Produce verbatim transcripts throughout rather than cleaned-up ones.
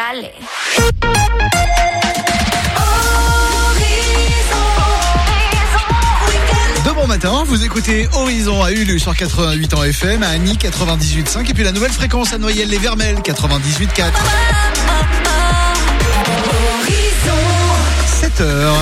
Allez. De bon matin, vous écoutez Horizon à Ulu sur quatre-vingt-huit en F M, à Annie quatre-vingt-dix-huit virgule cinq et puis la nouvelle fréquence à Noyelles-les-Vermelles quatre-vingt-dix-huit virgule quatre. sept heures.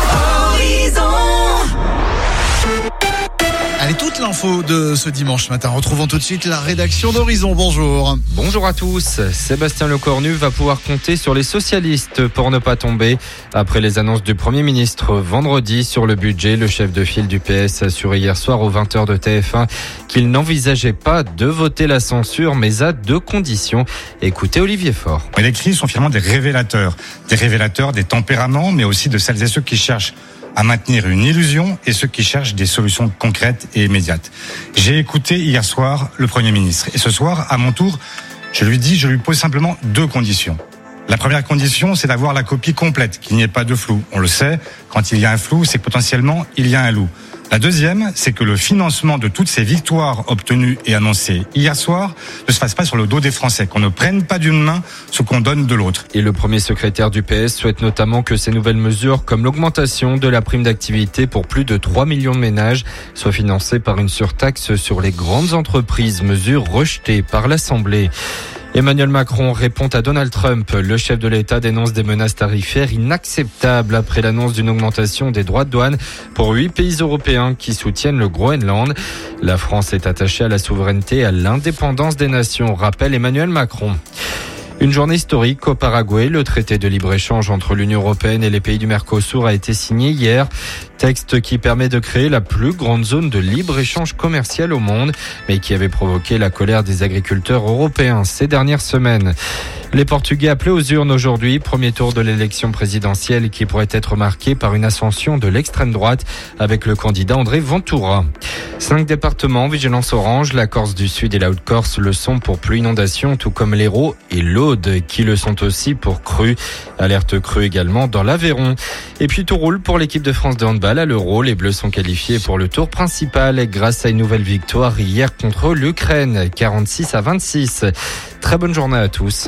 Allez, toute l'info de ce dimanche matin. Retrouvons tout de suite la rédaction d'Horizon. Bonjour. Bonjour à tous. Sébastien Lecornu va pouvoir compter sur les socialistes pour ne pas tomber. Après les annonces du Premier ministre vendredi sur le budget, le chef de file du P S a assuré hier soir aux vingt heures de T F un qu'il n'envisageait pas de voter la censure, mais à deux conditions. Écoutez Olivier Faure. Les crises sont finalement des révélateurs. Des révélateurs des tempéraments, mais aussi de celles et ceux qui cherchent à maintenir une illusion et ceux qui cherchent des solutions concrètes et immédiates. J'ai écouté hier soir le Premier ministre et ce soir, à mon tour, je lui dis, je lui pose simplement deux conditions. La première condition, c'est d'avoir la copie complète, qu'il n'y ait pas de flou. On le sait, quand il y a un flou, c'est que potentiellement il y a un loup. La deuxième, c'est que le financement de toutes ces victoires obtenues et annoncées hier soir ne se fasse pas sur le dos des Français, qu'on ne prenne pas d'une main ce qu'on donne de l'autre. Et le premier secrétaire du P S souhaite notamment que ces nouvelles mesures, comme l'augmentation de la prime d'activité pour plus de trois millions de ménages, soient financées par une surtaxe sur les grandes entreprises, mesure rejetée par l'Assemblée. Emmanuel Macron répond à Donald Trump. Le chef de l'État dénonce des menaces tarifaires inacceptables après l'annonce d'une augmentation des droits de douane pour huit pays européens qui soutiennent le Groenland. La France est attachée à la souveraineté et à l'indépendance des nations, rappelle Emmanuel Macron. Une journée historique au Paraguay. Le traité de libre-échange entre l'Union européenne et les pays du Mercosur a été signé hier. Texte qui permet de créer la plus grande zone de libre-échange commercial au monde, mais qui avait provoqué la colère des agriculteurs européens ces dernières semaines. Les Portugais appelés aux urnes aujourd'hui, premier tour de l'élection présidentielle qui pourrait être marqué par une ascension de l'extrême droite avec le candidat André Ventura. Cinq départements, vigilance orange, la Corse du Sud et la Haute-Corse le sont pour pluie inondation, tout comme l'Hérault et l'Aude qui le sont aussi pour crue. Alerte crue également dans l'Aveyron. Et puis tout roule pour l'équipe de France de handball à l'Euro. Les Bleus sont qualifiés pour le tour principal grâce à une nouvelle victoire hier contre l'Ukraine, quarante-six à vingt-six. Très bonne journée à tous.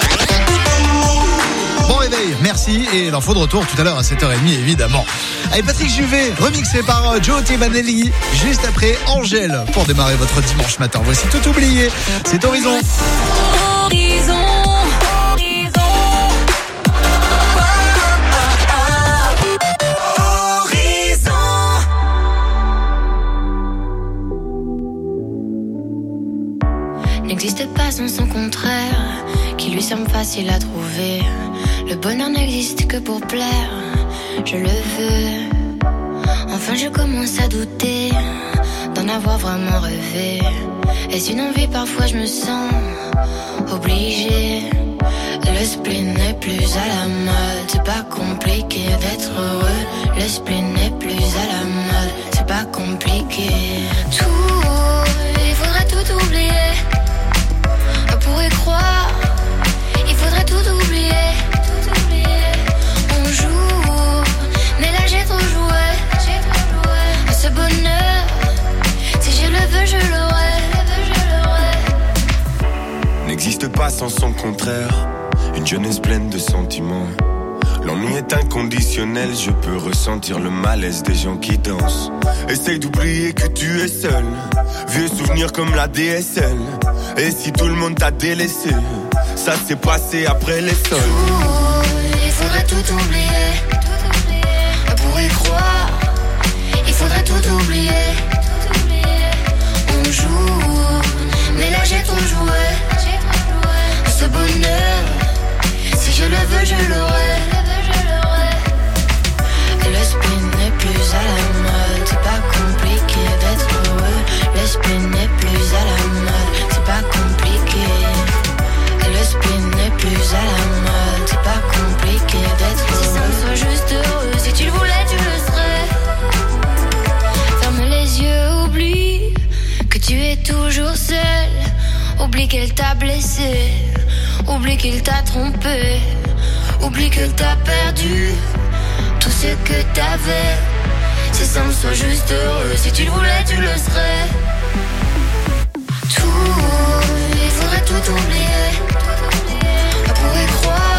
Bon réveil, merci. Et l'info de retour tout à l'heure à sept heures trente évidemment. Allez, Patrick Juvet, remixé par Joe Tebanelli, juste après Angèle, pour démarrer votre dimanche matin. Voici Tout oublié, c'est Horizon. Horizon. N'existe pas sans son contraire, qui lui semble facile à trouver. Le bonheur n'existe que pour plaire, je le veux. Enfin je commence à douter d'en avoir vraiment rêvé. Est-ce une envie? Parfois je me sens obligée. Le spleen n'est plus à la mode, c'est pas compliqué d'être heureux. Le spleen n'est plus à la mode, c'est pas compliqué. Tout, il faudrait tout oublier. Pour y croire, il faudrait tout oublier. Tout oublier. On joue, mais là j'ai trop joué. J'ai trop joué. Ce bonheur, si je le veux, je l'aurai. N'existe pas sans son contraire. Une jeunesse pleine de sentiments. L'ennui est inconditionnel, je peux ressentir le malaise des gens qui dansent. Essaye d'oublier que tu es seul. Vieux souvenirs comme la D S L. Et si tout le monde t'a délaissé, ça s'est passé après les sols. Tout, il faudrait tout oublier. Tout oublier. Pour y croire, il faudrait tout oublier. Tout oublier. On joue, mais là j'ai trop joué. J'ai trop joué. Ce bonheur, si je le veux, je l'aurai. Le spleen n'est plus à la mode, c'est pas compliqué d'être heureux. Le spleen n'est plus à la mode, c'est pas compliqué. Le spleen n'est plus à la mode, c'est pas compliqué d'être heureux. Si ça me soit juste heureux, si tu le voulais, tu le serais. Ferme les yeux, oublie que tu es toujours seul. Oublie qu'elle t'a blessé, oublie qu'il t'a trompé, oublie qu'elle t'a perdu. Tout ce que t'avais, c'est simple, sois juste heureux. Si tu le voulais, tu le serais. Tout, il faudrait tout oublier. Pour y croire.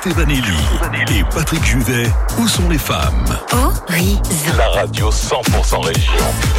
Stefanelli et Patrick Juvet, où sont les femmes? Horizon. La radio cent pour cent région.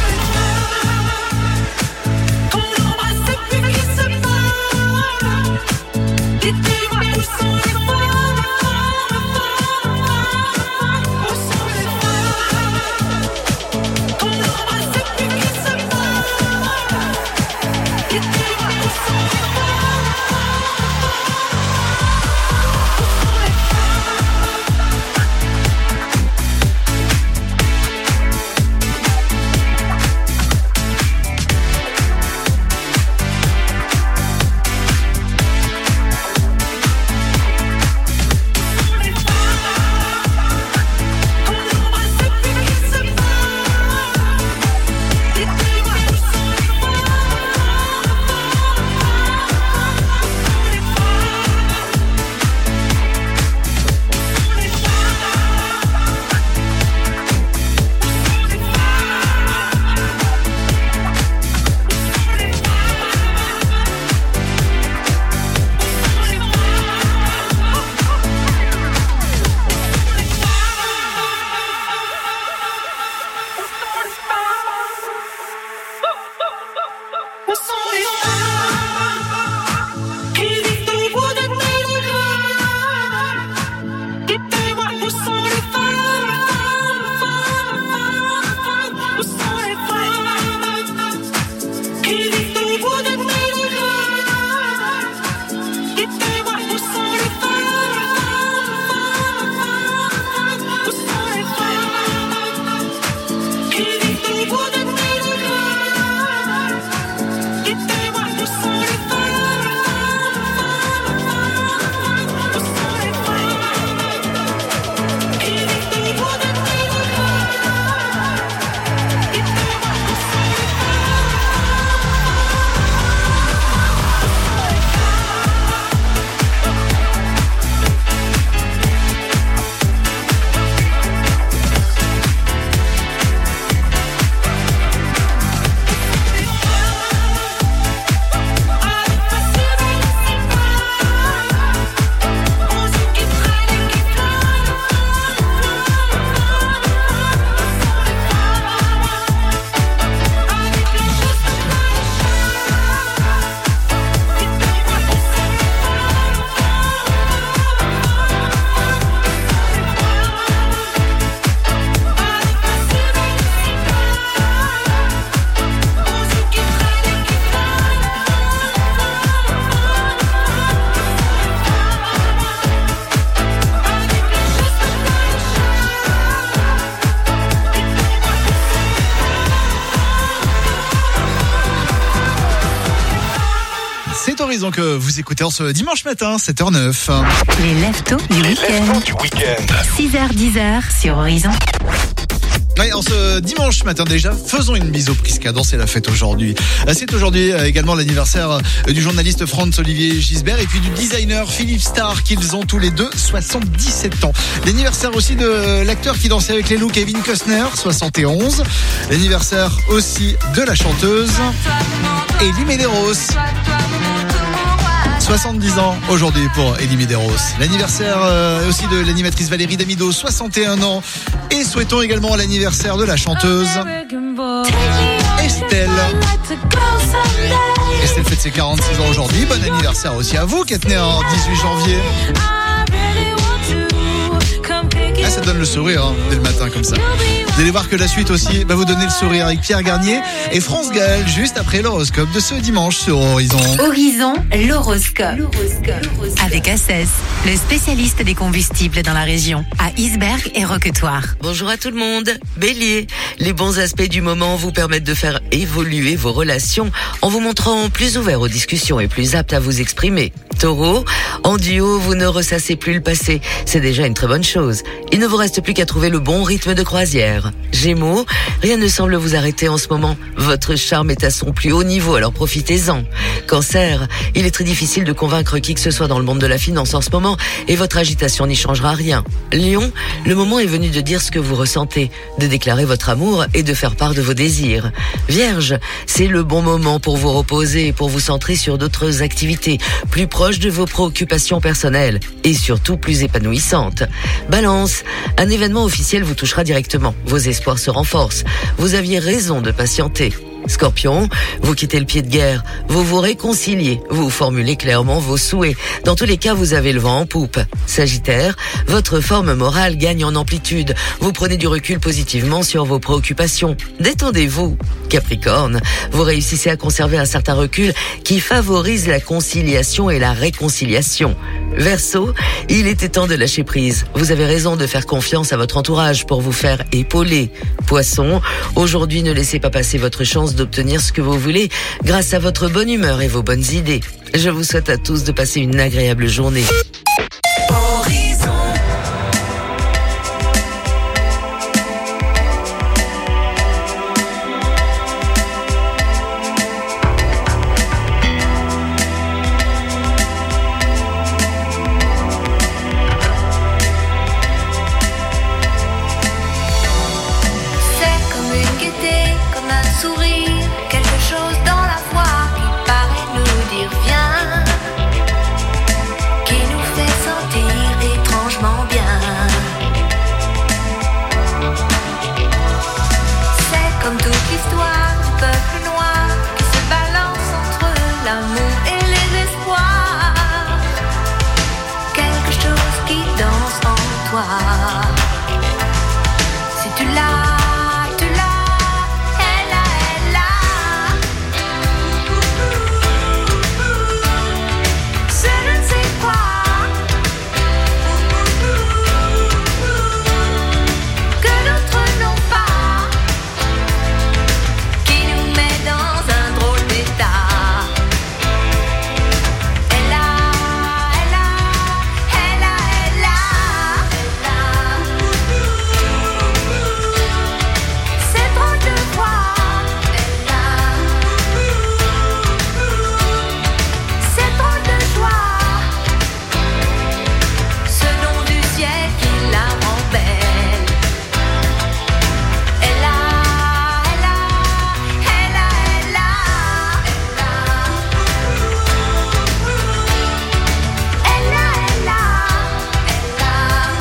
Horizon que vous écoutez en ce dimanche matin, sept heures neuf. Les leftos du week-end. Du week-end. six heures dix sur Horizon. Ouais, en ce dimanche matin déjà, faisons une bise au Prisca, c'est la fête aujourd'hui. C'est aujourd'hui également l'anniversaire du journaliste Franz-Olivier Gisbert et puis du designer Philippe Starr, qu'ils ont tous les deux soixante-dix-sept ans. L'anniversaire aussi de l'acteur qui dansait avec les loups, Kevin Costner, soixante et onze. L'anniversaire aussi de la chanteuse Elie Medeiros. soixante-dix ans aujourd'hui pour Elie Medeiros. L'anniversaire euh, aussi de l'animatrice Valérie Damido, soixante et un ans. Et souhaitons également l'anniversaire de la chanteuse Estelle. Estelle fête ses quarante-six ans aujourd'hui. Bon anniversaire aussi à vous qui êtes née en dix-huit janvier. Ah, ça donne le sourire hein, dès le matin comme ça. Vous allez voir que la suite aussi va vous donner le sourire avec Pierre Garnier et France Gall juste après l'horoscope de ce dimanche sur Horizon. Horizon, l'horoscope. L'horoscope. Avec Assess, le spécialiste des combustibles dans la région, à Isberg et Roquetoire. Bonjour à tout le monde. Bélier, les bons aspects du moment vous permettent de faire évoluer vos relations en vous montrant plus ouvert aux discussions et plus apte à vous exprimer. Taureau, en duo, vous ne ressassez plus le passé. C'est déjà une très bonne chose. Il ne vous reste plus qu'à trouver le bon rythme de croisière. Gémeaux, rien ne semble vous arrêter en ce moment. Votre charme est à son plus haut niveau, alors profitez-en. Cancer, il est très difficile de convaincre qui que ce soit dans le monde de la finance en ce moment et votre agitation n'y changera rien. Lion, le moment est venu de dire ce que vous ressentez, de déclarer votre amour et de faire part de vos désirs. Vierge, c'est le bon moment pour vous reposer et pour vous centrer sur d'autres activités plus proches de vos préoccupations. occupations personnelles et surtout plus épanouissantes. Balance, un événement officiel vous touchera directement. Vos espoirs se renforcent. Vous aviez raison de patienter. Scorpion, vous quittez le pied de guerre, vous vous réconciliez, vous formulez clairement vos souhaits. Dans tous les cas, vous avez le vent en poupe. Sagittaire, votre forme morale gagne en amplitude. Vous prenez du recul positivement sur vos préoccupations. Détendez-vous. Capricorne, vous réussissez à conserver un certain recul qui favorise la conciliation et la réconciliation. Verseau, il était temps de lâcher prise. Vous avez raison de faire confiance à votre entourage pour vous faire épauler. Poisson, aujourd'hui ne laissez pas passer votre chance d'obtenir ce que vous voulez grâce à votre bonne humeur et vos bonnes idées. Je vous souhaite à tous de passer une agréable journée. Horizon. C'est comme une gaieté, comme un sourire, quelque chose dans la voix qui paraît nous dire viens, qui nous fait sentir étrangement bien. C'est comme toute l'histoire du peuple noir qui se balance entre l'amour et les espoirs. Quelque chose qui danse en toi. Si tu l'as, tu l'as, elle a, elle a. Je ne sais quoi que d'autres n'ont pas, qui nous met dans un drôle d'état. Elle a, elle a, elle a, elle a, elle a. C'est drôle de voir, elle a. C'est drôle de joie, ce nom du ciel qui la rend belle. Elle a, elle a, elle a, elle a, elle a. Elle a, elle a, elle a.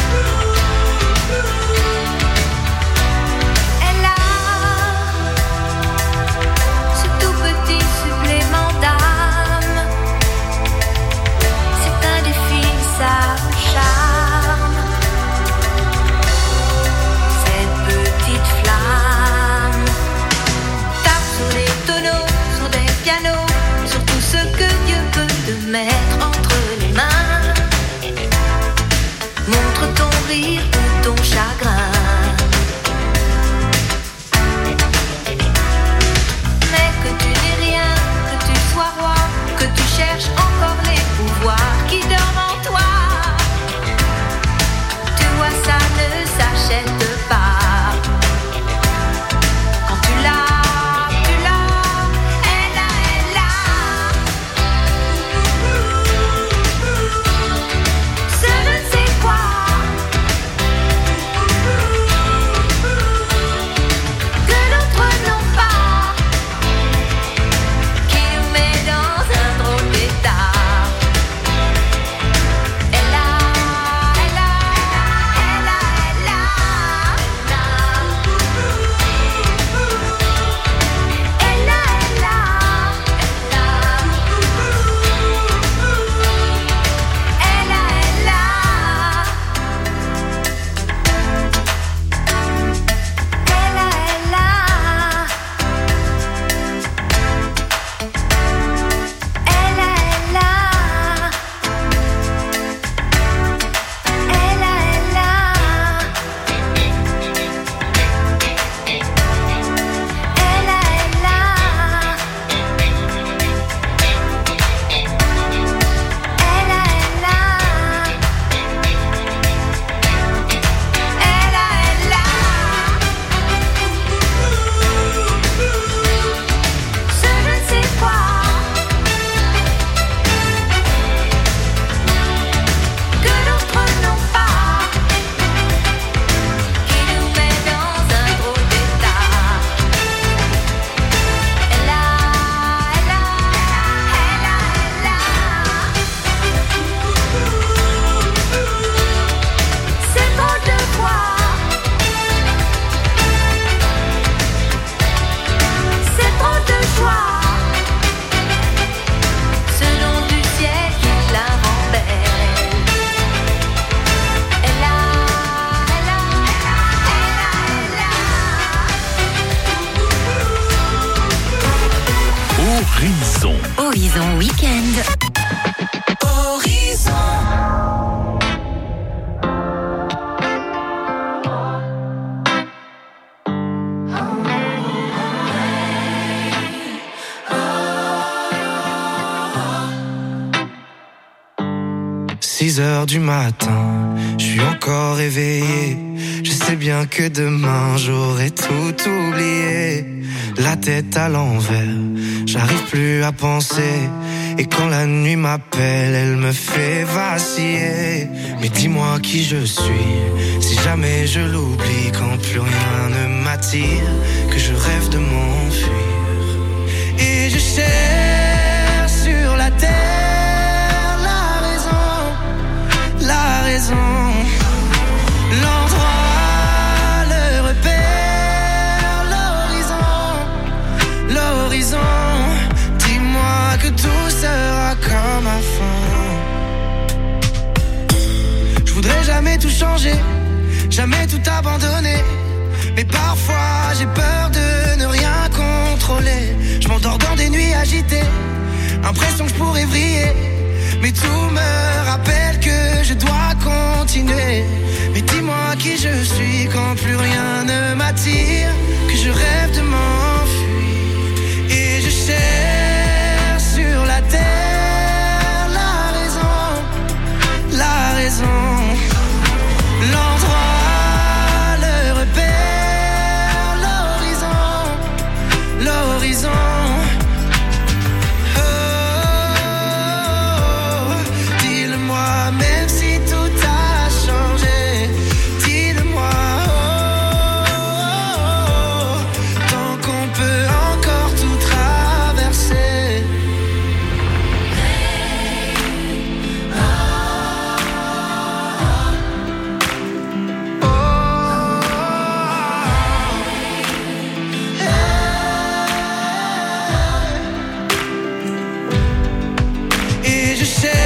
Elle a ce tout petit supplément d'âme. C'est indéfinissable charme. Cette petite flamme tape sur les tonneaux, sur des pianos, sur tout ce que Dieu peut te mettre entre les mains. Montre ton rire ou ton chagrin. Mais que tu n'aies rien, que tu sois roi, que tu cherches encore les pouvoirs qui dorment en toi. Tu vois, ça ne s'achète pas. Quand tu l'as, tu l'as, elle a, elle a. Ce ne sais quoi six heures du matin, je suis encore éveillé. Je sais bien que demain j'aurai tout oublié. La tête à l'envers, j'arrive plus à penser. Et quand la nuit m'appelle, elle me fait vaciller. Mais dis-moi qui je suis, si jamais je l'oublie. Quand plus rien ne m'attire, que je rêve de m'enfuir. Et je cherche sur la terre la raison, la raison. L'endroit, le repère, l'horizon, l'horizon. Dis-moi que tout sera comme avant. Je voudrais jamais tout changer, jamais tout abandonner. Mais parfois j'ai peur de ne rien contrôler. Je m'endors dans des nuits agitées, impression que je pourrais vriller. Mais tout me rappelle que je dois continuer. Mais dis-moi qui je suis quand plus rien ne m'attire, que je rêve de m'enfuir. Et je cherche sur la terre la raison, la raison. L'endroit, le repère, l'horizon, l'horizon. Même si tout a changé, dis-le-moi, oh, oh, oh, tant qu'on peut encore tout traverser. Oh, hey. Et je cherche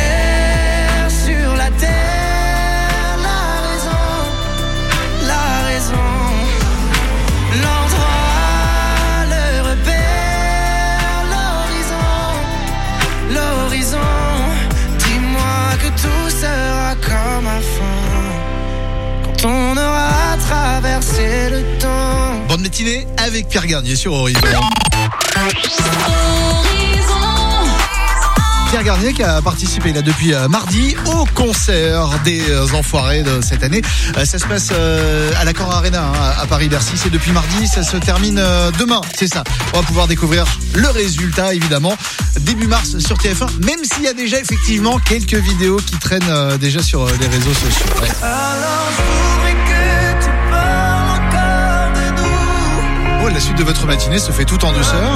on aura traversé le temps. Bonne matinée avec Pierre Garnier sur Horizon. Pierre Garnier qui a participé là depuis mardi au concert des Enfoirés de cette année. Ça se passe à l'Accor Arena hein, à Paris-Bercy. C'est depuis mardi, ça se termine demain. C'est ça. On va pouvoir découvrir le résultat évidemment début mars sur T F un. Même s'il y a déjà effectivement quelques vidéos qui traînent déjà sur les réseaux sociaux. Ouais. Alors je voudrais que tu parles encore de nous. Oh, la suite de votre matinée se fait tout en douceur.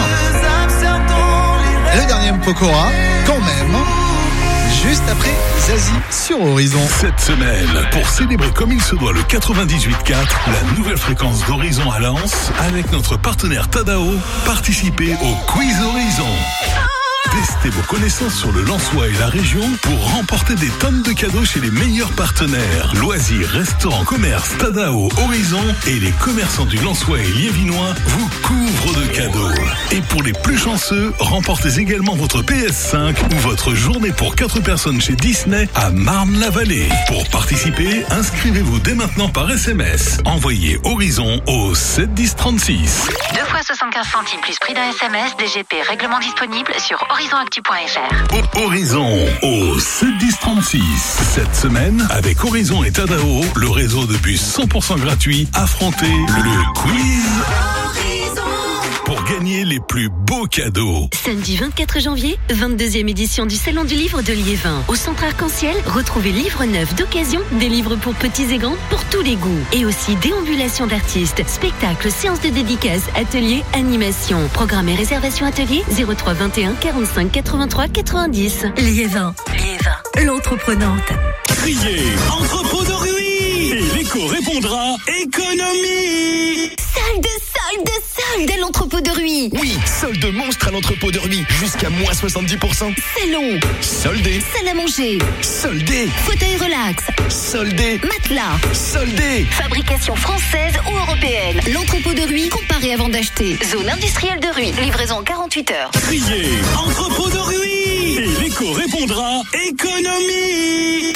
Le dernier Pokora, quand même, juste après Zazie sur Horizon. Cette semaine, pour célébrer comme il se doit le quatre-vingt-dix-huit quatre, la nouvelle fréquence d'Horizon à Lens, avec notre partenaire Tadao, participez au Quiz Horizon. Testez vos connaissances sur le Lensois et la région pour remporter des tonnes de cadeaux chez les meilleurs partenaires. Loisirs, restaurants, commerces, Tadao, Horizon et les commerçants du Lensois et Liévinois vous couvrent de cadeaux. Et pour les plus chanceux, remportez également votre P S cinq ou votre journée pour quatre personnes chez Disney à Marne-la-Vallée. Pour participer, inscrivez-vous dès maintenant par S M S. Envoyez Horizon au sept dix trente-six. deux fois soixante-quinze centimes plus prix d'un S M S, D G P règlement disponible sur horizon actu point f r. Horizon au sept dix trente-six. Cette semaine, avec Horizon et Tadao, le réseau de bus cent pour cent gratuit, affrontez le quiz Horizon pour gagner les plus beaux cadeaux. Samedi vingt-quatre janvier, vingt-deuxième édition du Salon du Livre de Liévin. Au Centre Arc-en-Ciel, retrouvez livres neufs d'occasion, des livres pour petits et grands, pour tous les goûts. Et aussi déambulation d'artistes, spectacles, séances de dédicaces, ateliers, animations. Programme et réservation atelier zéro trois vingt et un quarante-cinq quatre-vingt-trois quatre-vingt-dix. Liévin. Liévin, l'entreprenante. Criez entrepôt de Rui et l'écho répondra économie. Solde, solde, solde à l'entrepôt de Rui. Oui, solde monstre à l'entrepôt de Rui. Jusqu'à moins soixante-dix pour cent. Salon. Soldé. Salle à manger. Soldé. Fauteuil relax. Soldé. Matelas. Soldé. Fabrication française ou européenne. L'entrepôt de Rui, comparé avant d'acheter. Zone industrielle de Rui. Livraison en quarante-huit heures. Criez entrepôt de Rui et l'écho répondra économie.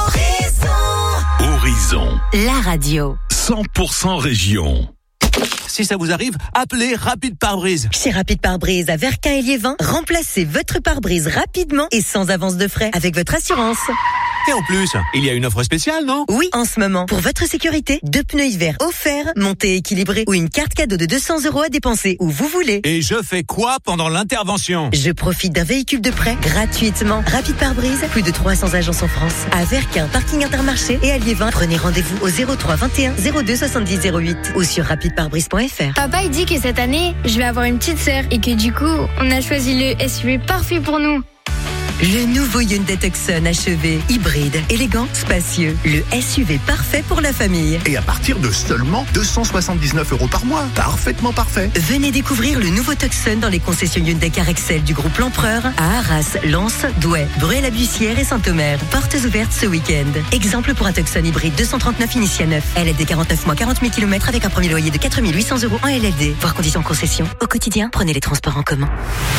Horizon. Horizon. La radio. cent pour cent région. Si ça vous arrive, appelez Rapide Pare-Brise. Chez Rapide Pare-Brise à Verquin et Liévin, remplacez votre pare-brise rapidement et sans avance de frais avec votre assurance. Et en plus, il y a une offre spéciale, non? Oui, en ce moment, pour votre sécurité, deux pneus hiver offerts, montée équilibrée ou une carte cadeau de deux cents euros à dépenser où vous voulez. Et je fais quoi pendant l'intervention? Je profite d'un véhicule de prêt gratuitement. Rapide Pare-Brise, plus de trois cents agences en France. À Verquin, parking Intermarché et à Liévin, prenez rendez-vous au zéro trois vingt et un zéro deux soixante-dix zéro huit ou sur rapide pare brise point f r. Papa, il dit que cette année, je vais avoir une petite sœur et que du coup, on a choisi le S U V parfait pour nous. Le nouveau Hyundai Tucson H E V, hybride, élégant, spacieux. Le S U V parfait pour la famille. Et à partir de seulement deux cent soixante-dix-neuf euros par mois. Parfaitement parfait. Venez découvrir le nouveau Tucson dans les concessions Hyundai Car Excel du groupe L'Empereur à Arras, Lens, Douai, Bruay-la-Bussière et Saint-Omer. Portes ouvertes ce week-end. Exemple pour un Tucson hybride deux cent trente-neuf initial neuf. L L D quarante-neuf mois, quarante mille kilomètres avec un premier loyer de quatre mille huit cents euros en L L D. Voir conditions concession. Au quotidien, prenez les transports en commun.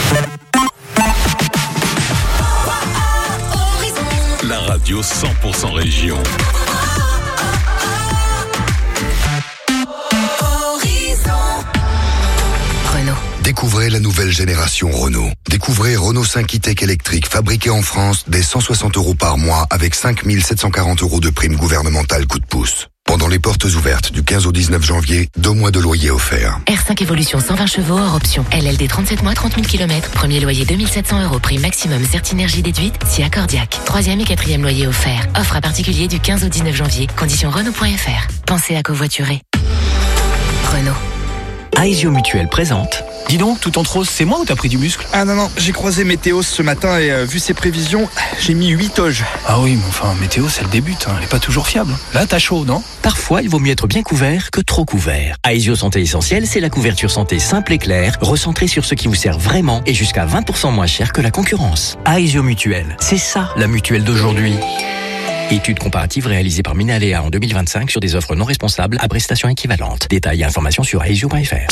La radio cent pour cent région. Renault. Découvrez la nouvelle génération Renault. Découvrez Renault cinq e-Tech électrique fabriqué en France dès cent soixante euros par mois avec cinq mille sept cent quarante euros de prime gouvernementale coup de pouce. Pendant les portes ouvertes du quinze au dix-neuf janvier, deux mois de loyer offerts. R cinq Evolution cent vingt chevaux hors option. L L D trente-sept mois, trente mille kilomètres. Premier loyer deux mille sept cents euros. Prix maximum Certinergie déduite si accordiaque. Troisième et quatrième loyer offert. Offre à particulier du quinze au dix-neuf janvier. Conditions Renault point f r. Pensez à covoiturer. Renault. Aesio Mutuelle présente. Dis donc, tout en rose, c'est moi ou t'as pris du muscle? Ah non, non, j'ai croisé Météos ce matin et euh, vu ses prévisions, j'ai mis huit toges. Ah oui, mais enfin, Météos, elle débute, hein, elle est pas toujours fiable. Là, t'as chaud, non? Parfois, il vaut mieux être bien couvert que trop couvert. Aesio Santé Essentielle, c'est la couverture santé simple et claire, recentrée sur ce qui vous sert vraiment et jusqu'à vingt pour cent moins cher que la concurrence. Aesio Mutuelle, c'est ça, la mutuelle d'aujourd'hui. Étude comparative réalisée par Minalea en deux mille vingt-cinq sur des offres non responsables à prestations équivalentes. Détails et informations sur aesio point f r.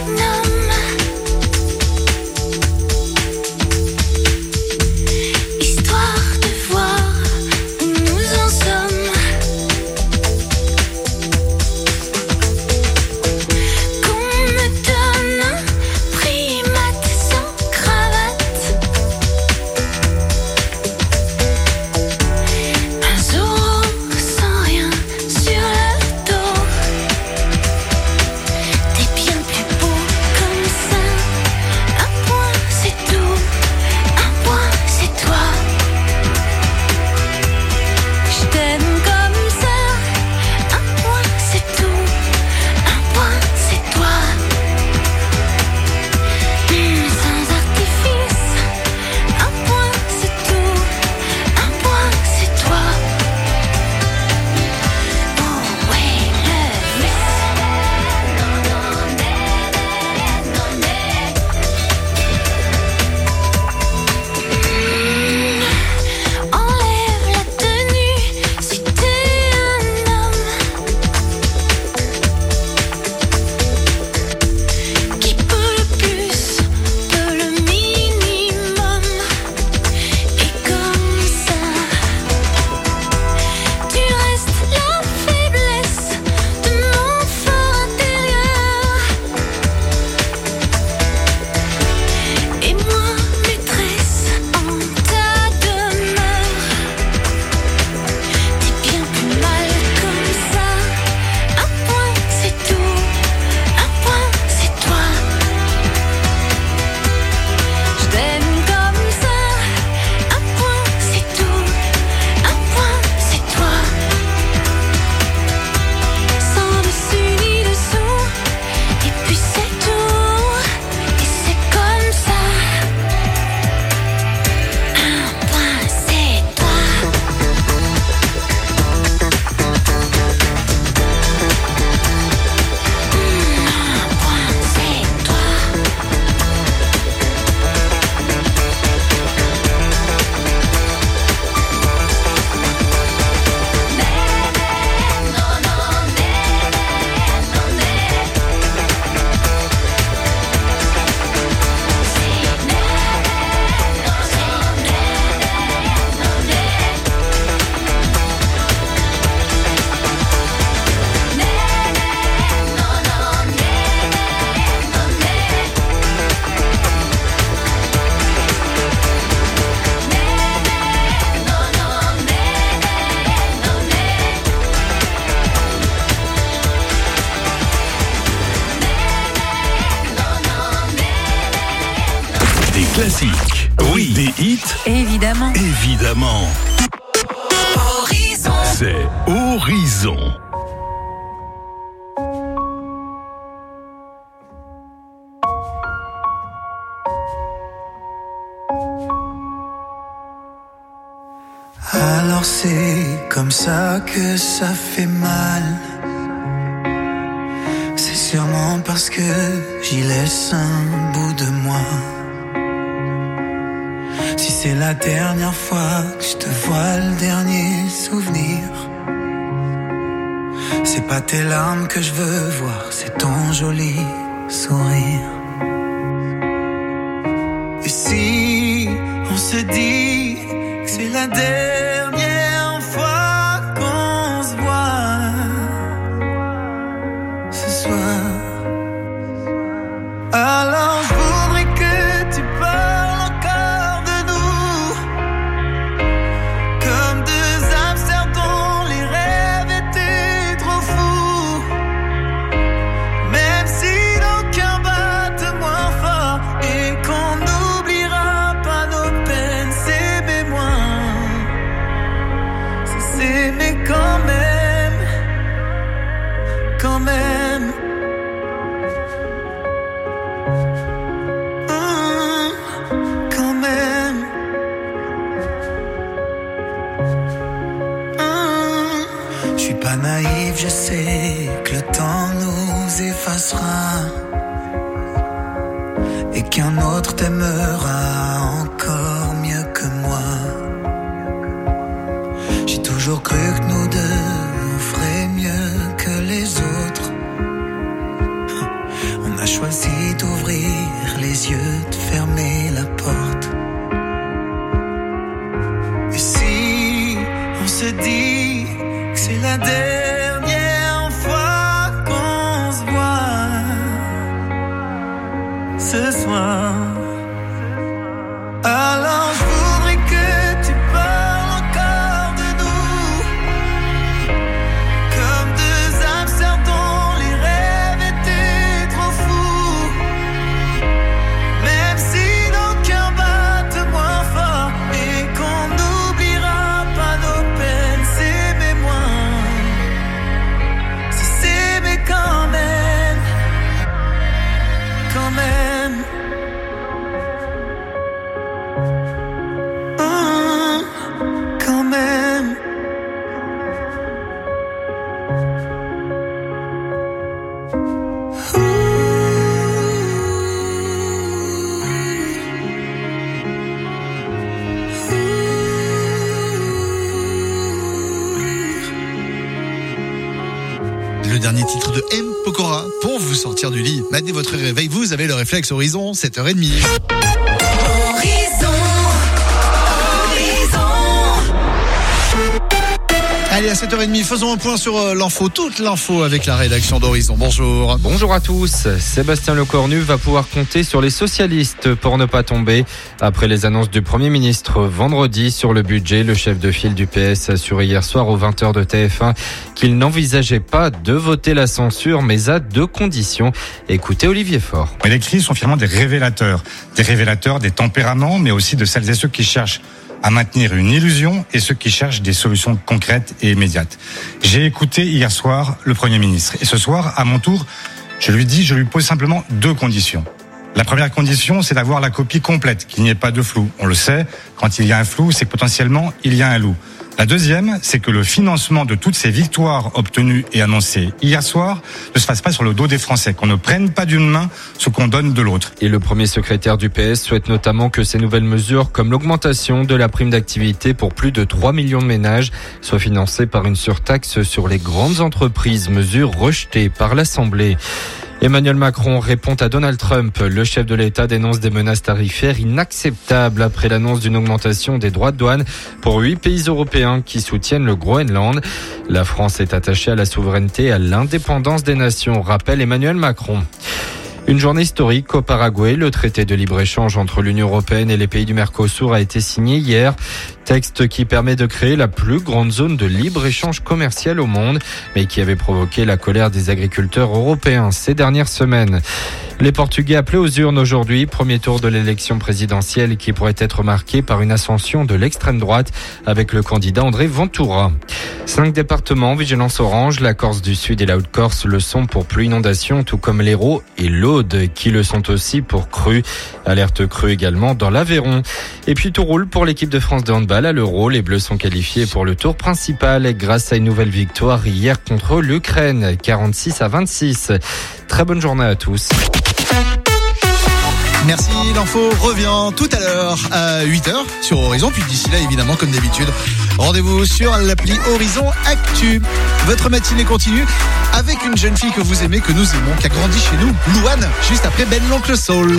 Ici classiques. Oui, des hits. Évidemment. Évidemment. Horizon. C'est Horizon. Alors c'est comme ça que ça fait mal. C'est sûrement parce que j'y laisse un bout de moi. Si c'est la dernière fois que je te vois, le dernier souvenir, c'est pas tes larmes que je veux voir, c'est ton joli sourire. Et si on se dit que c'est la dernière fois qu'on se voit ce soir, alors je voudrais que tu parles encore de nous, comme deux hamsters dont les rêves étaient trop fous. Même si nos cœurs battent moins fort et qu'on n'oubliera pas nos peines, s'aimer moins, c'est s'aimer quand même, quand même. Naïf, je sais que le temps nous effacera et qu'un autre t'aimera encore mieux que moi. J'ai toujours cru que nous deux on ferait mieux que les autres. On a choisi d'ouvrir les yeux, de fermer la porte. Et si on se dit que c'est la dernière fois qu'on se voit ce soir, alors je voudrais que tu parles encore de nous, comme deux hamsters dont les rêves étaient trop fous. Même si nos cœurs battent moins fort et qu'on n'oubliera pas nos peines, s'aimer moins, c'est s'aimer quand même, quand même. Mmh, quand même. Le dernier titre de M. Pokora pour vous sortir du lit. Maintenez votre réveil, vous avez le réflexe Horizon, sept heures trente. Horizon. Horizon. Allez, à sept heures trente, faisons un point sur l'info, toute l'info avec la rédaction d'Horizon. Bonjour. Bonjour à tous. Sébastien Lecornu va pouvoir compter sur les socialistes pour ne pas tomber. Après les annonces du Premier ministre vendredi sur le budget, le chef de file du P S a assuré hier soir aux vingt heures de T F un qu'il n'envisageait pas de voter la censure, mais à deux conditions. Écoutez Olivier Faure. Mais les crises sont finalement des révélateurs. Des révélateurs des tempéraments, mais aussi de celles et ceux qui cherchent à maintenir une illusion et ceux qui cherchent des solutions concrètes et immédiates. J'ai écouté hier soir le Premier ministre. Et ce soir, à mon tour, je lui dis, je lui pose simplement deux conditions. La première condition, c'est d'avoir la copie complète, qu'il n'y ait pas de flou. On le sait, quand il y a un flou, c'est que potentiellement, il y a un loup. La deuxième, c'est que le financement de toutes ces victoires obtenues et annoncées hier soir ne se fasse pas sur le dos des Français, qu'on ne prenne pas d'une main ce qu'on donne de l'autre. Et le premier secrétaire du P S souhaite notamment que ces nouvelles mesures, comme l'augmentation de la prime d'activité pour plus de trois millions de ménages, soient financées par une surtaxe sur les grandes entreprises, mesure rejetée par l'Assemblée. Emmanuel Macron répond à Donald Trump. Le chef de l'État dénonce des menaces tarifaires inacceptables après l'annonce d'une augmentation des droits de douane pour huit pays européens qui soutiennent le Groenland. La France est attachée à la souveraineté et à l'indépendance des nations, rappelle Emmanuel Macron. Une journée historique au Paraguay. Le traité de libre-échange entre l'Union européenne et les pays du Mercosur a été signé hier. Texte qui permet de créer la plus grande zone de libre-échange commercial au monde, mais qui avait provoqué la colère des agriculteurs européens ces dernières semaines. Les Portugais appelés aux urnes aujourd'hui. Premier tour de l'élection présidentielle qui pourrait être marqué par une ascension de l'extrême droite avec le candidat André Ventura. Cinq départements, vigilance orange. La Corse du Sud et la Haute-Corse le sont pour pluie inondation, tout comme l'Hérault et l'Aude qui le sont aussi pour crue. Alerte crue également dans l'Aveyron. Et puis tout roule pour l'équipe de France de handball à l'Euro. Les Bleus sont qualifiés pour le tour principal grâce à une nouvelle victoire hier contre l'Ukraine, quarante-six à vingt-six. Très bonne journée à tous. Merci, l'info revient tout à l'heure à huit heures sur Horizon. Puis d'ici là, évidemment, comme d'habitude, rendez-vous sur l'appli Horizon Actu. Votre matinée continue avec une jeune fille que vous aimez, que nous aimons, qui a grandi chez nous, Louane, juste après Ben l'Oncle Soul.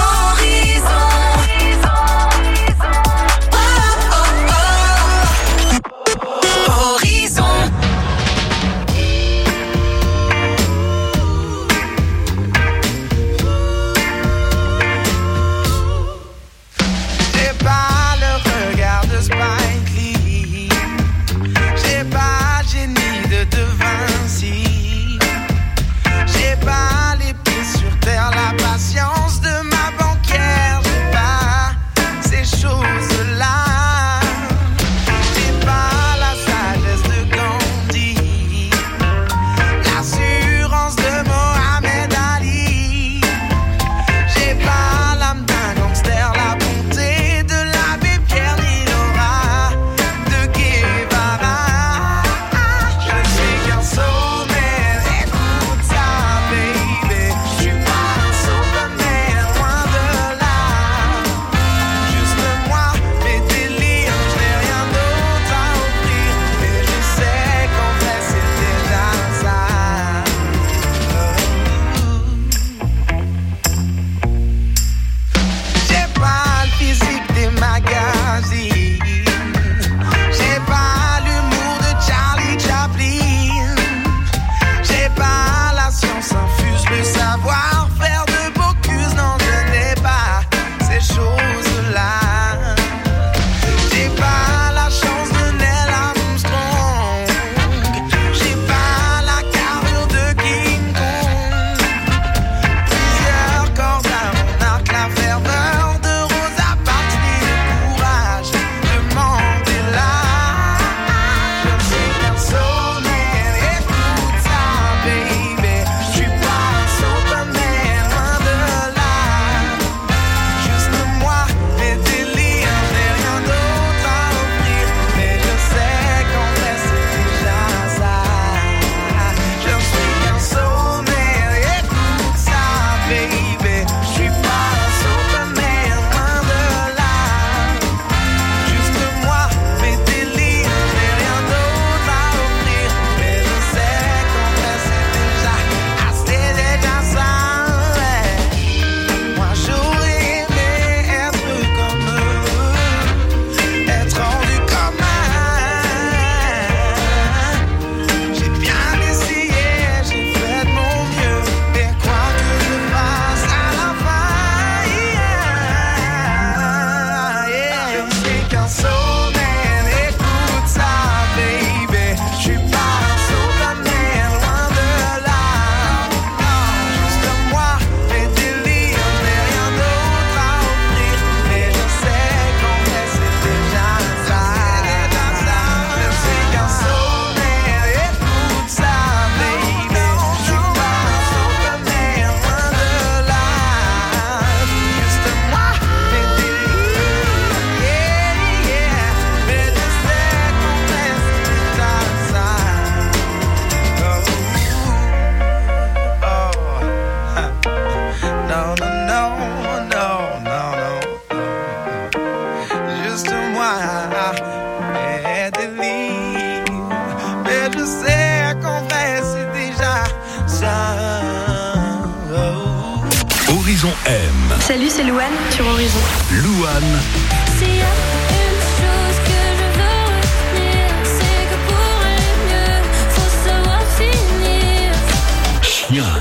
Horizon M. Salut, c'est Louane sur Horizon. Louane. S'il y a une chose que je veux retenir, c'est que pour aller mieux, faut savoir finir. Chien.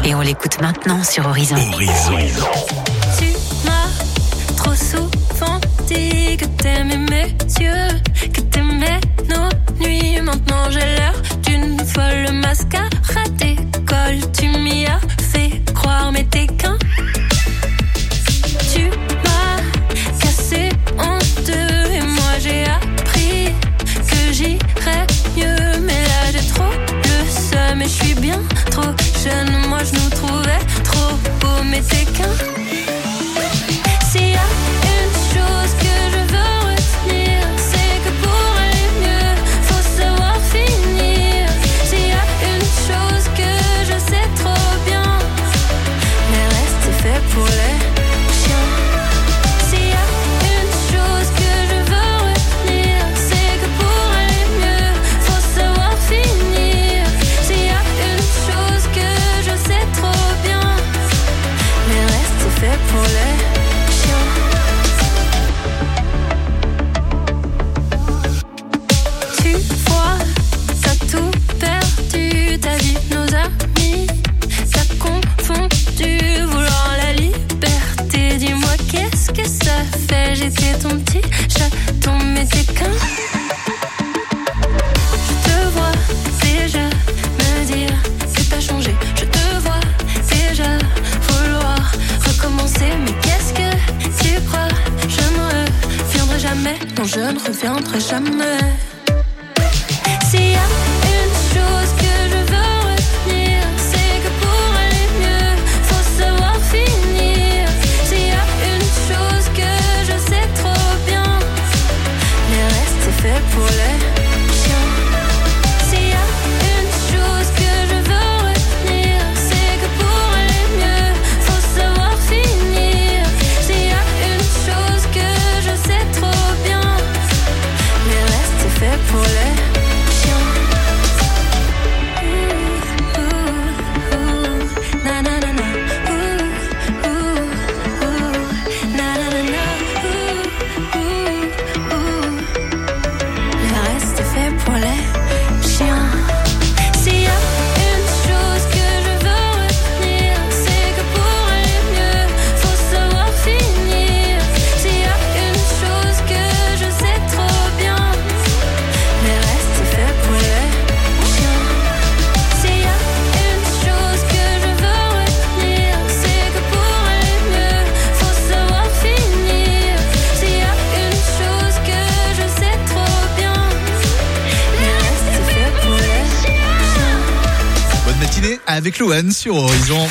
Et on l'écoute maintenant sur Horizon. Horizon. Tu m'as trop souvent dit que t'aimais mes yeux, que t'aimais nos nuits. Maintenant j'ai l'air d'une folle mascarade d'école. Tu m'y as fait croire, mais t'es qu'un. Tu m'as cassé en deux et moi j'ai appris que j'irais mieux. Mais là j'ai trop le seum et je suis bien trop jeune. Moi je nous trouvais trop beaux, mais t'es qu'un. S'il y a une chose que je veux retenir, c'est que pour aller mieux, faut savoir finir. S'il y a une chose que je sais trop bien, le reste c'est fait pour les chiens. S'il y a une chose que je veux retenir, c'est que pour aller mieux, faut savoir finir. S'il y a une chose que je sais trop bien, le reste c'est fait pour les chiens. Tu vois, t'as tout perdu, ta vie, nos amis, t'as confondu, vouloir la liberté. Dis-moi qu'est-ce que ça fait, j'étais ton petit chaton, mais t'es qu'un. Je te vois déjà me dire que t'as changé, je te vois déjà vouloir recommencer. Mais qu'est-ce que tu crois, je ne reviendrai jamais, non je ne reviendrai jamais. S'il y a une chose que je veux retenir, c'est que pour aller mieux, faut savoir finir. S'il y a une chose que je sais trop bien, le reste c'est fait pour les chiens. S'il y a une chose que je veux retenir, c'est que pour aller mieux, faut savoir finir. S'il y a une chose que je sais trop bien, le reste c'est fait pour les chiens. Ooh, ooh, ooh, na na na na. Ooh, ooh, ooh, na na na na. Ooh, ooh, ooh. Le reste c'est fait pour les chiens. S'il y a une chose que je veux retenir, c'est que pour aller mieux, faut savoir finir. S'il y a une chose que je sais trop bien, le reste c'est fait pour les chiens. S'il y a une chose que je veux retenir, c'est que pour aller mieux, faut savoir finir. S'il y a une chose que je sais trop bien, le reste c'est fait pour les chiens. Bonne matinée avec Louane sur Horizon.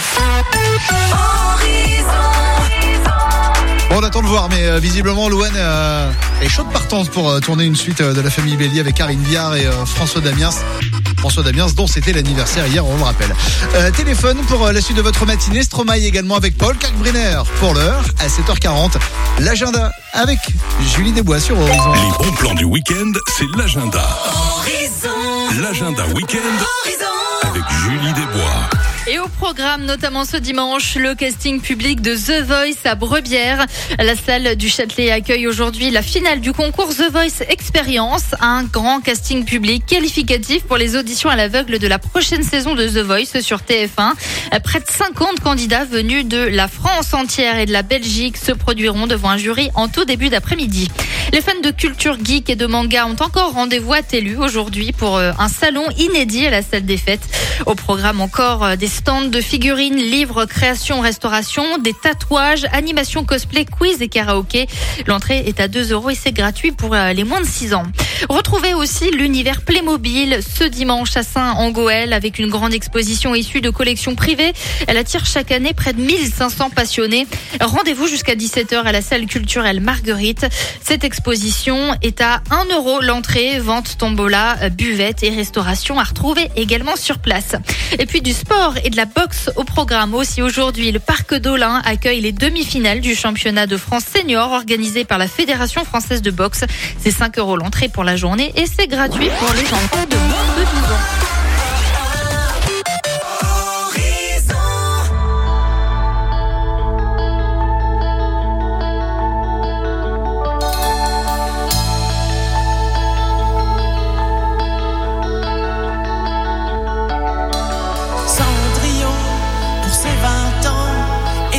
Bon, on attend de voir, mais euh, visiblement Louane euh, est chaude partante pour euh, tourner une suite euh, de la famille Bélier avec Karine Viard et euh, François Damiens. François Damiens dont c'était l'anniversaire hier, on le rappelle. Euh, téléphone pour euh, la suite de votre matinée. Stromae également avec Paul Kalkbrenner pour l'heure à sept heures quarante. L'agenda avec Julie Desbois sur Horizon. Les bons plans du week-end, c'est l'agenda. L'agenda week-end avec Julie Desbois. Et au programme, notamment ce dimanche, le casting public de The Voice à Brebières. La salle du Châtelet accueille aujourd'hui la finale du concours The Voice Experience, un grand casting public qualificatif pour les auditions à l'aveugle de la prochaine saison de The Voice sur T F un. Près de cinquante candidats venus de la France entière et de la Belgique se produiront devant un jury en tout début d'après-midi. Les fans de culture geek et de manga ont encore rendez-vous à Télu aujourd'hui pour un salon inédit à la salle des fêtes. Au programme encore des stands de figurines, livres, création, restauration, des tatouages, animation, cosplay, quiz et karaoké. L'entrée est à deux euros et c'est gratuit pour les moins de six ans. Retrouvez aussi l'univers Playmobil ce dimanche à Saint-Angoël avec une grande exposition issue de collections privées. Elle attire chaque année près de mille cinq cents passionnés. Rendez-vous jusqu'à dix-sept heures à la salle culturelle Marguerite. Cette exposition est à un euro l'entrée, vente, tombola, buvette et restauration à retrouver également sur place. Et puis du sport et de la boxe au programme aussi aujourd'hui. Le Parc d'Olin accueille les demi-finales du championnat de France senior organisé par la Fédération française de boxe. C'est cinq euros l'entrée pour la journée et c'est gratuit pour les enfants de moins de douze ans.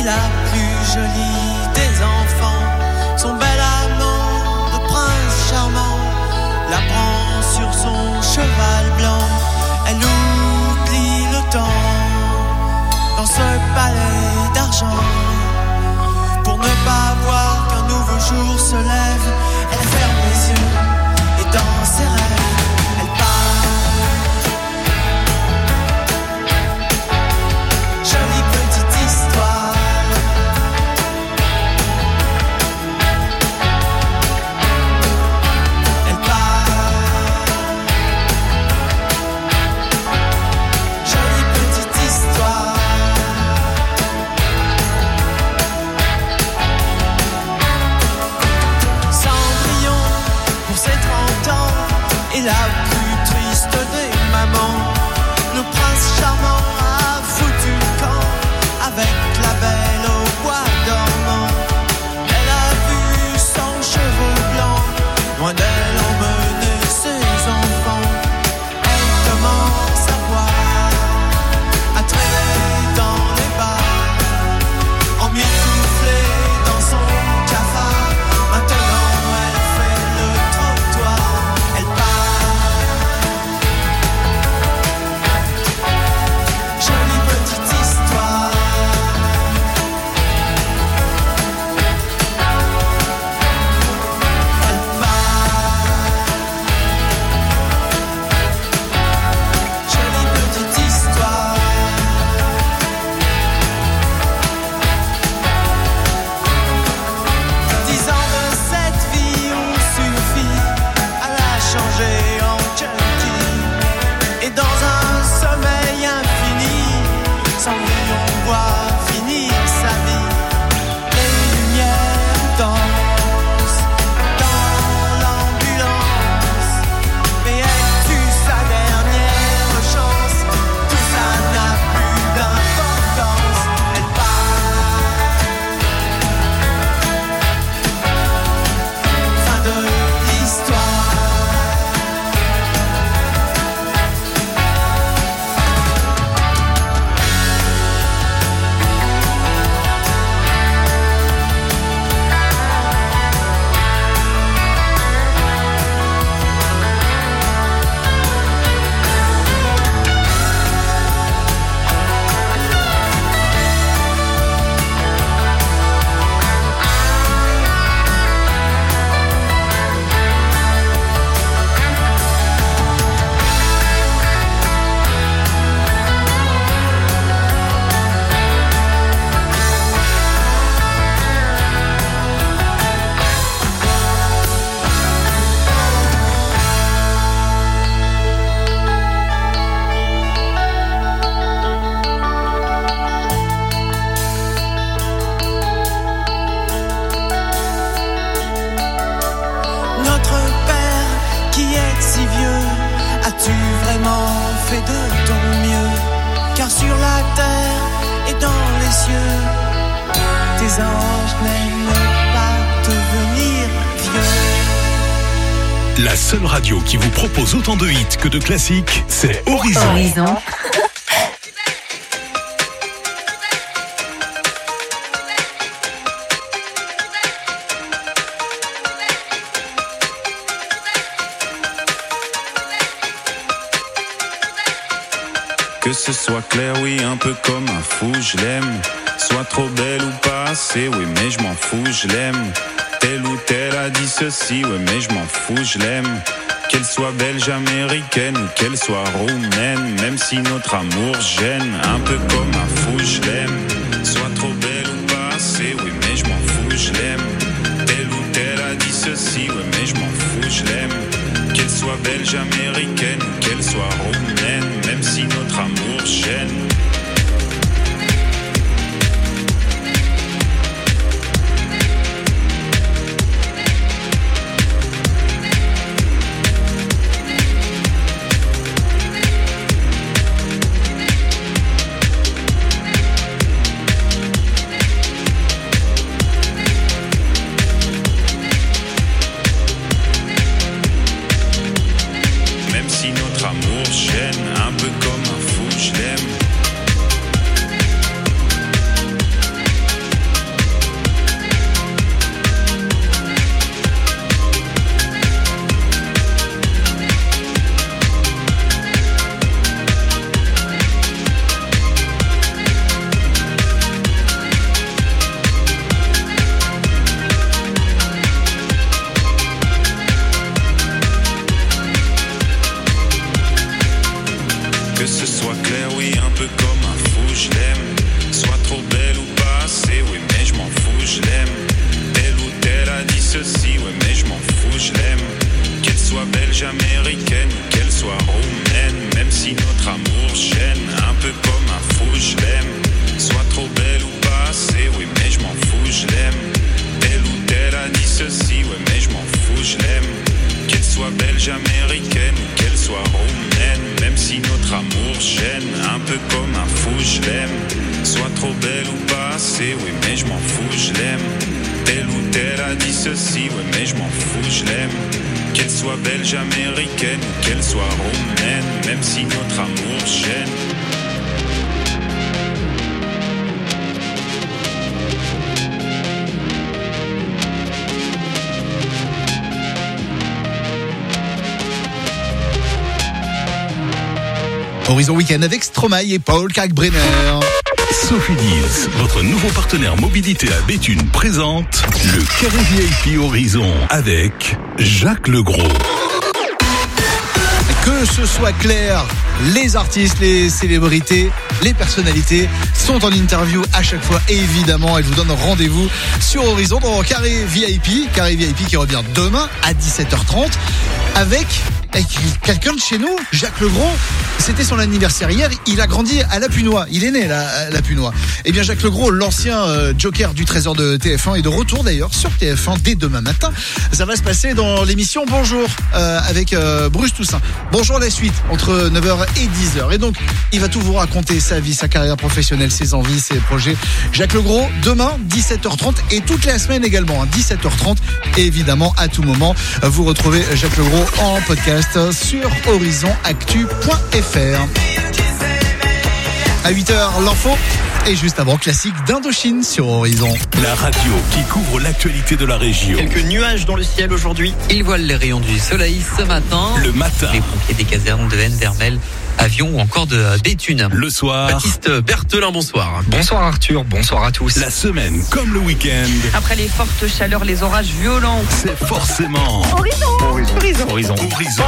la plus jolie des enfants. Son bel amant de prince charmant la prend sur son cheval blanc. Elle oublie le temps dans ce palais d'argent. Pour ne pas voir qu'un nouveau jour se lève, elle ferme les yeux et dans ses rêves, elle part. Jolie petite histoire. Elle part. Jolie petite histoire. Cendrillon pour ses trente ans et la plus triste des mamans. Le prince charmant a foutu le camp avec la belle au bois dormant. Elle a vu son cheveu blanc loin d'elle emmener ses enfants. Elle commence à boire, à traîner dans les bars, emmitouflée dans son cafard. Maintenant elle fait le trottoir, elle part. Jolie petite histoire. Elle part. Jolie petite histoire. Dix ans de cette vie ont suffi à la changer en junkie. Et dans un sommeil infini, Cendrillon voit finir sa vie. Les lumières dansent dans l'ambulance, mais elle tue sa dernière chance. Tout ça n'a plus d'importance. Elle part. Fin de l'histoire. Notre Père qui est si vieux, as-tu vraiment fait de ton mieux? Car sur la terre et dans les cieux, tes anges n'aiment pas devenir vieux. La seule radio qui vous propose autant de hits que de classiques, c'est Horizon. Horizon. Que ce soit clair, oui, un peu comme un fou, je l'aime. Soit trop belle ou pas assez, oui, mais je m'en fous, je l'aime. Telle ou telle a dit ceci, oui, mais je m'en fous, je l'aime. Qu'elle soit belge, américaine ou qu'elle soit roumaine, même si notre amour gêne, un peu comme un fou, je l'aime. Soit trop belle ou pas assez, oui, mais je m'en fous, je l'aime. Telle ou telle a dit ceci, oui, mais je m'en fous, je l'aime. Qu'elle soit belge, américaine ou qu'elle soit roumaine, même si notre amour gêne. Même si notre amour gêne, un peu comme un fou, je l'aime. l'aime. Soit trop belle ou pas assez, oui mais je m'en fous, je l'aime. Telle ou telle a dit ceci, oui mais je m'en fous, je l'aime. Qu'elle soit belge, américaine ou qu'elle soit romaine, même si notre amour gêne. Horizon Week-end avec Stromae et Paul Kalkbrenner. Sophie Deals, votre nouveau partenaire mobilité à Béthune, présente le Carré V I P Horizon avec Jacques Legros. Que ce soit clair, les artistes, les célébrités, les personnalités sont en interview à chaque fois. Et évidemment, elles vous donnent rendez-vous sur Horizon dans Carré V I P. Carré V I P qui revient demain à dix-sept heures trente avec... avec quelqu'un de chez nous, Jacques Legros. C'était son anniversaire hier. Il a grandi à La Punois. Il est né là, à La Punois. Eh bien, Jacques Legros, l'ancien euh, joker du trésor de T F un, est de retour d'ailleurs sur T F un dès demain matin. Ça va se passer dans l'émission Bonjour euh, avec euh, Bruce Toussaint. Bonjour la suite entre neuf heures et dix heures. Et donc, il va tout vous raconter, sa vie, sa carrière professionnelle, ses envies, ses projets. Jacques Legros, demain, dix-sept heures trente et toute la semaine également, hein, dix-sept heures trente. Et évidemment, à tout moment, vous retrouvez Jacques Legros en podcast sur horizon actu point f r. À huit heures, l'info. Et juste avant, classique d'Indochine sur Horizon. La radio qui couvre l'actualité de la région. Quelques nuages dans le ciel aujourd'hui. Ils voilent les rayons du soleil ce matin. Le matin. Les pompiers des casernes de Haine, d'Hermel, Avion ou encore de Béthune. Le soir. Baptiste Berthelin, bonsoir. Bonsoir Arthur, bonsoir à tous. La semaine, comme le week-end. Après les fortes chaleurs, les orages violents. C'est forcément... Horizon. Horizon. Horizon. Horizon. Horizon.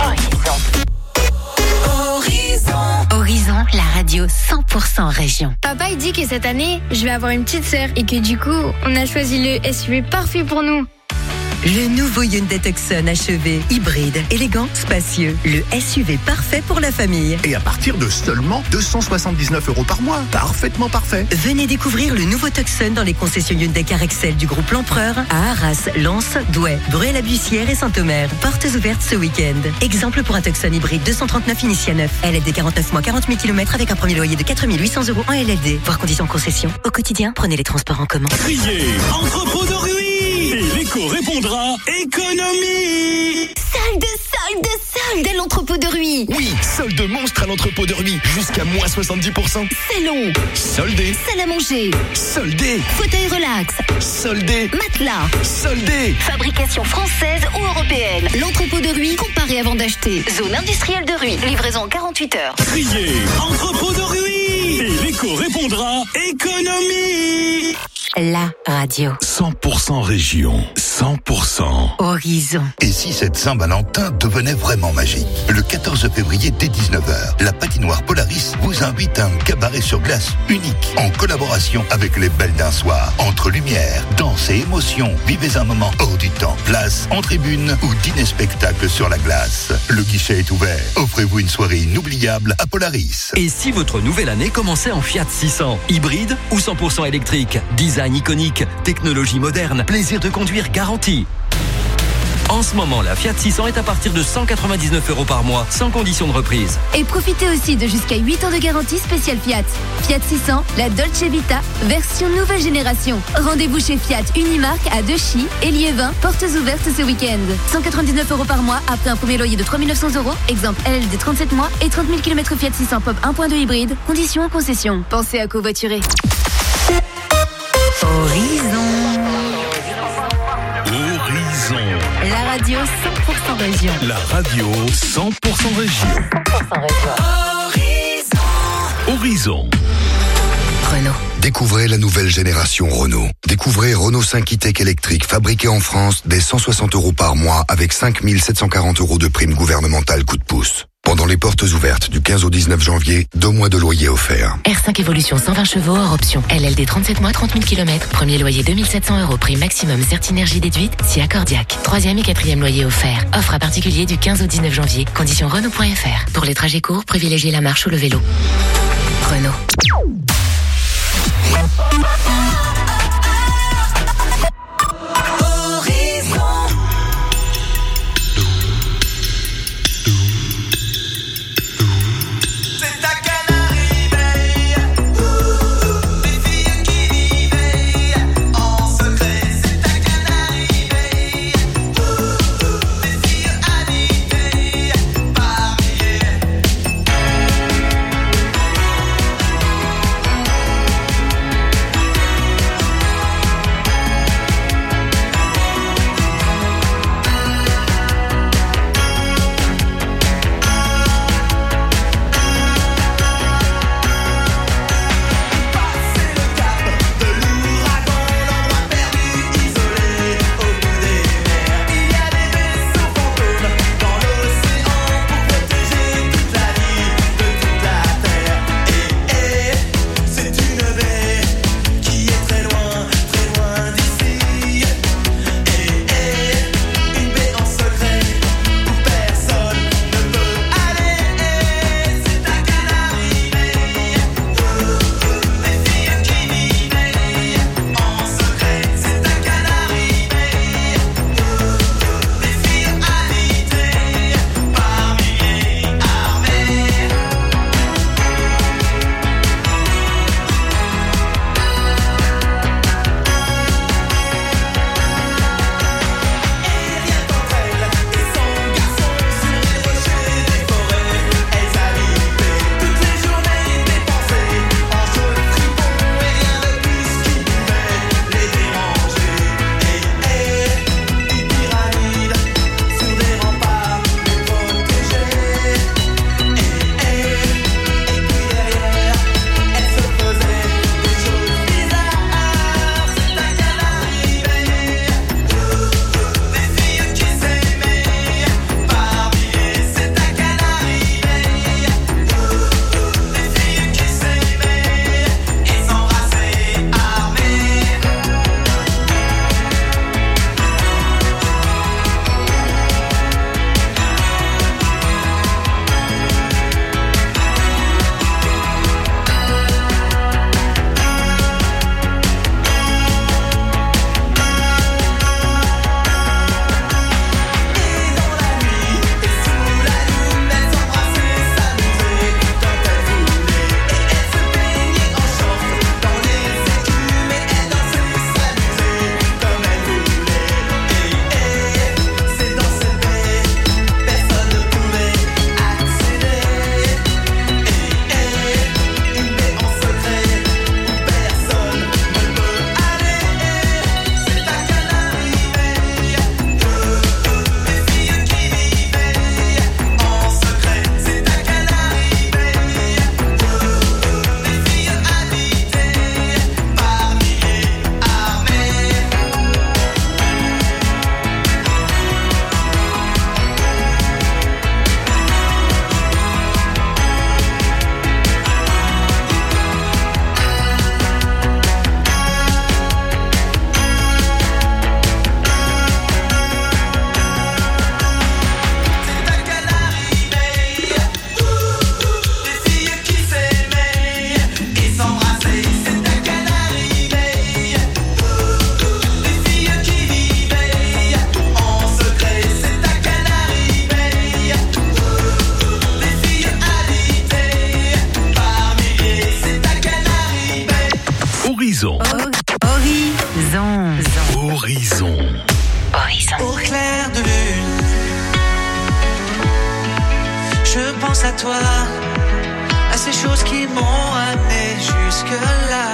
Horizon. Horizon, la radio cent pour cent région. Papa, il dit que cette année, je vais avoir une petite sœur et que du coup, on a choisi le S U V parfait pour nous. Le nouveau Hyundai Tucson achevé, hybride, élégant, spacieux. Le S U V parfait pour la famille. Et à partir de seulement deux cent soixante-dix-neuf euros par mois. Parfaitement parfait. Venez découvrir le nouveau Tucson dans les concessions Hyundai Carexel du groupe L'Empereur à Arras, Lens, Douai, Bruay-la-Bussière et Saint-Omer. Portes ouvertes ce week-end. Exemple pour un Tucson hybride deux cent trente-neuf initial neuf. L L D quarante-neuf mois, quarante mille kilomètres avec un premier loyer de quatre mille huit cents euros en L L D. Voir conditions concession. Au quotidien, prenez les transports en commun. Criez, entrepôt de Rui. Et l'écho répondra, économie. Solde, solde, solde à l'entrepôt de Rui. Oui, solde monstre à l'entrepôt de Rui. Jusqu'à moins soixante-dix pour cent. Salon. Soldé. Salle à manger. Soldé. Fauteuil relax. Soldé. Matelas. Soldé. Fabrication française ou européenne. L'entrepôt de Rui, comparé avant d'acheter. Zone industrielle de Rui. Livraison en quarante-huit heures. Criez, entrepôt de Rui. Et l'écho répondra, économie. La radio. cent pour cent région, cent pour cent Horizon. Et si cette Saint-Valentin devenait vraiment magique? Le quatorze février dès dix-neuf heures, la patinoire Polaris vous invite à un cabaret sur glace unique en collaboration avec les Belles d'un Soir. Entre lumière, danse et émotion, vivez un moment hors du temps. Place en tribune ou dîner-spectacle sur la glace. Le guichet est ouvert. Offrez-vous une soirée inoubliable à Polaris. Et si votre nouvelle année commençait en Fiat six cents, hybride ou cent pour cent électrique, design iconique, technologie moderne, plaisir de conduire garanti. En ce moment, la Fiat six cents est à partir de cent quatre-vingt-dix-neuf euros par mois, sans condition de reprise. Et profitez aussi de jusqu'à huit ans de garantie spéciale Fiat. Fiat six cents, la Dolce Vita, version nouvelle génération. Rendez-vous chez Fiat Unimark à Dechy et Liévin, portes ouvertes ce week-end. cent quatre-vingt-dix-neuf euros par mois après un premier loyer de trois mille neuf cents euros. Exemple L L D trente-sept mois et trente mille kilomètres Fiat six cents Pop un point deux hybride. Conditions en concession. Pensez à covoiturer. Horizon. Horizon. La radio cent pour cent région. La radio cent pour cent région. cent pour cent région. Horizon. Horizon. Renault. Découvrez la nouvelle génération Renault. Découvrez Renault cinq e-Tech électrique fabriqué en France dès cent soixante euros par mois avec cinq mille sept cent quarante euros de prime gouvernementale coup de pouce. Pendant les portes ouvertes du quinze au dix-neuf janvier, deux mois de loyer offerts. R cinq Evolution cent vingt chevaux hors option. L L D trente-sept mois, trente mille kilomètres. Premier loyer deux mille sept cents euros. Prix maximum Certinergie déduite si accordiaque. Troisième et quatrième loyer offert. Offre à particulier du quinze au dix-neuf janvier. Conditions Renault point F R. Pour les trajets courts, privilégiez la marche ou le vélo. Renault. C'est ta canarie, babe. Horizon. Horizon. Horizon. Horizon. Au clair de lune, je pense à toi, à ces choses qui m'ont amené jusque-là.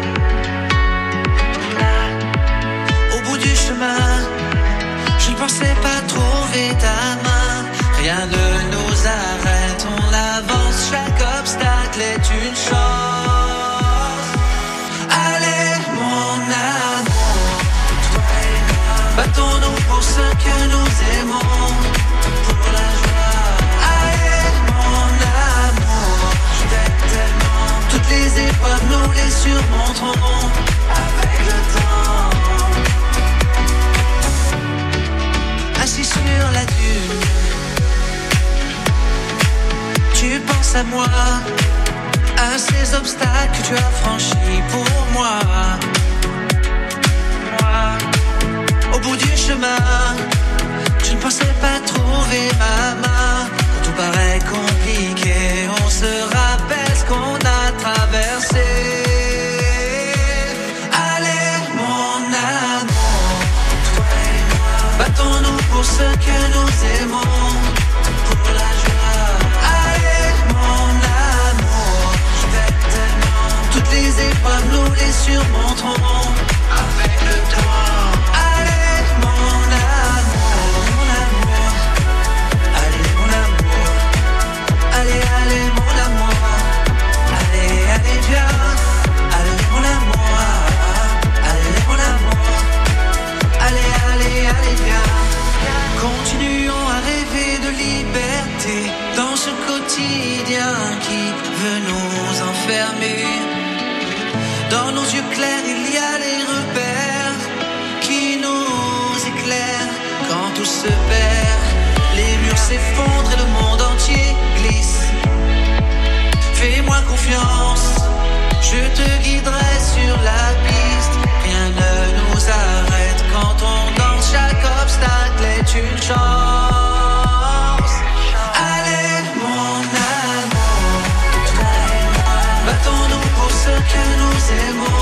Au bout du chemin, je ne pensais pas trouver ta main. Rien ne nous arrête, on avance, chaque obstacle est une chance. Allez mon amour, toi et moi, battons-nous pour ce que nous aimons, pour la joie. Allez mon amour, je t'aime tellement, toutes les épreuves nous les surmonterons avec le temps. Assis sur la dune, tu penses à moi, à ces obstacles que tu as franchis pour moi. Moi, au bout du chemin, tu ne pensais pas trouver ma main. Quand tout paraît compliqué, on se rappelle ce qu'on a traversé. Allez mon amour, toi et moi, battons-nous pour ce que nous aimons, pour la joie. Allez mon amour, je t'aime tellement, toutes les épreuves nous les surmonterons avec le temps. Allez mon amour, mon amour, allez mon amour, allez allez mon amour, allez allez viens, allez mon amour, allez mon amour, allez allez allez viens. Continuons à rêver de liberté dans ce quotidien qui veut nous enfermer. Dans nos yeux clairs, il y a les repères qui nous éclairent quand tout se perd. Les murs s'effondrent et le monde entier glisse. Fais-moi confiance, je te guiderai sur la piste. Rien ne nous arrête quand on danse, chaque obstacle est une chance. Allez mon amour, toi et moi, battons-nous pour ce que nous aimons,